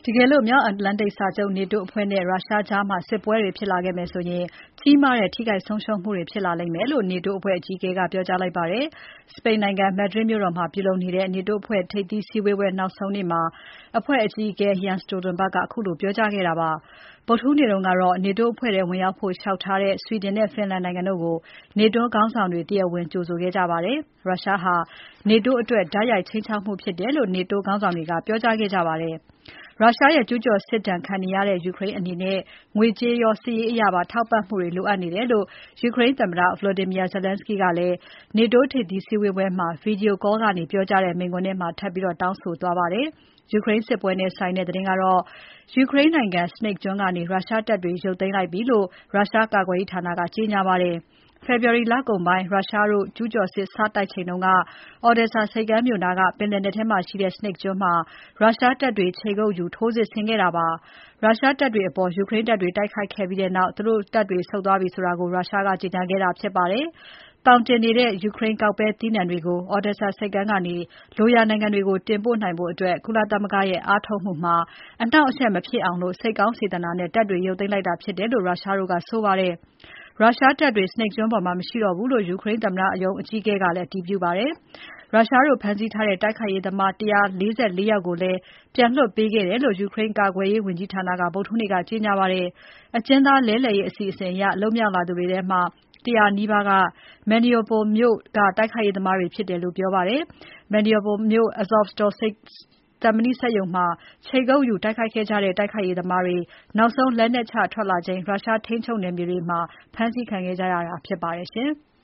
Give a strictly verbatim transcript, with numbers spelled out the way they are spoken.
တကယ်လို့မြောက်အတ္တလန်တိတ်စာချုပ် NATO အဖွဲ့နဲ့ရုရှားကြားစစ်ပွဲတွေဖြစ်လာခဲ့မယ်ဆိုရင် ကြီးမားတဲ့ထိခိုက်ဆုံးရှုံးမှုတွေဖြစ်လာလိမ့်မယ်လို့ NATO အဖွဲ့အကြီးအကဲက ပြောကြားလိုက်ပါတယ်။ စပိန်နိုင်ငံ Madrid မြို့တော်မှာပြုလုပ်နေတဲ့ NATO အဖွဲ့ထိပ်သီးစည်းဝေးပွဲနောက်ဆုံးနေ့မှာ အဖွဲ့အကြီးအကဲ Jens Stoltenberg ကခုလိုပြောကြားခဲ့တာပါ။ ဗုဒ္ဓဟူးနေ့တုန်းကတော့ NATO အဖွဲ့ထဲဝင်ရောက်ဖို့ လျှောက်ထားတဲ့ Sweden နဲ့ Finland နိုင်ငံတို့ကို NATO ခေါင်းဆောင်တွေ တရားဝင်ကြိုဆိုခဲ့ကြပါတယ်။ ရုရှားဟာ NATO အတွက် တိုက်ရိုက်ခြိမ်းခြောက်မှုဖြစ်တယ်လို့ NATO ခေါင်းဆောင်တွေက ပြောကြားခဲ့ကြပါတယ်။ ရုရှားရဲ့ကျူးကျော်စစ်ဒဏ်ခံနေရတဲ့ ယူကရိန်းအနေနဲ့ ငွေကြေးရော စစ်ရေးအရပါ ထောက်ပံ့မှုတွေလိုအပ်နေတယ်လို့ ယူကရိန်းသမ္မတ Volodymyr Zelenskyy ကလည်း NATO ထိပ်သီးစည်းဝေးပွဲမှာ Video call ကနေပြောကြားတဲ့ မိန့်ခွန်းထဲမှာ ထပ်ပြီးတောင်းဆိုသွားပါတယ်။ ယူကရိန်းစစ်ပွဲနဲ့ဆိုင်တဲ့သတင်းကတော့ ယူကရိန်းနိုင်ငံ Snake ကျွန်းကနေ ရုရှားတပ်တွေ ရုပ်သိမ်းလိုက်ပြီလို့ ရုရှားကာကွယ်ရေးဌာနက ကြေညာပါတယ်။ ဖေဖော်ဝါရီလကုန်ပိုင်း ရုရှားတို့ကျူးကျော်စစ်စတိုက်ချိန်က Odesa ဆိပ်ကမ်းမြို့နားက ပင်လယ်နက်ထဲမှာရှိတဲ့ Snake ကျွန်းမှာ ရုရှားတပ်တွေ ခြေကုပ်ယူထိုးစစ်ဆင်ခဲ့တာပါ။ ရုရှားတပ်တွေအပေါ် ယူကရိန်းတပ်တွေ တိုက်ခိုက်ခဲ့ပြီးနောက် သူတို့တပ်တွေဆုတ်သွားပြီဆိုတာကို ရုရှားကကြေညာခဲ့တာဖြစ်ပါတယ်။ သောင်တင်နေတဲ့ ယူကရိန်းကောက်ပဲသီးနှံတွေကို Odesa ဆိပ်ကမ်းကနေ လိုရာနိုင်ငံတွေကို တင်ပို့နိုင်ဖို့ ကုလသမဂ္ဂရဲ့အားထုတ်မှုမှာ အနှောင့်အယှက်မဖြစ်အောင် စိတ်ကောင်းစေတနာနဲ့ တပ်တွေရုပ်သိမ်းလိုက်တာဖြစ်တယ်လို့ ရုရှားတို့ကဆိုပါတယ်။ ရုရှားတပ်တွေ Snake ကျွန်းပေါ်မှာ မရှိတော့ဘူးလို့ ယူကရိန်းသမ္မတရုံးအကြီးအကဲကလည်း အတည်ပြုပါတယ်။ ရုရှားတို့ဖမ်းဆီးထားတဲ့ တိုက်ခိုက်ရေးသမား ၁၄၄ ယောက်ကိုလည်း ပြန်လွှတ်ပေးခဲ့တယ်လို့ ယူကရိန်းကာကွယ်ရေးဝန်ကြီးဌာနက ဗုဒ္ဓဟူးနေ့က ကြေညာပါတယ်။ အကျဉ်းသားလဲလှယ်ရေးအစီအစဉ်အရ လွတ်မြောက်လာသူတွေထဲမှာ ၁၀၀ နီးပါးက Mariupol မြို့က တိုက်ခိုက်ရေးသမားတွေဖြစ်တယ်လို့ ပြောပါတယ်။ Mariupol မြို့ Azovstal သံမဏိစက်ရုံမှာ ခြေကုပ်ယူတိုက်ခိုက်ခဲ့ကြတဲ့ တိုက်ခိုက်ရေးသမားတွေ နောက်ဆုံးလက်နက်ချထွက်လာချိန် ရုရှားထိန်းချုပ်နယ်မြေတွေမှာ ဖမ်းဆီးခံခဲ့ကြရတာဖြစ်ပါတယ်ရှင်။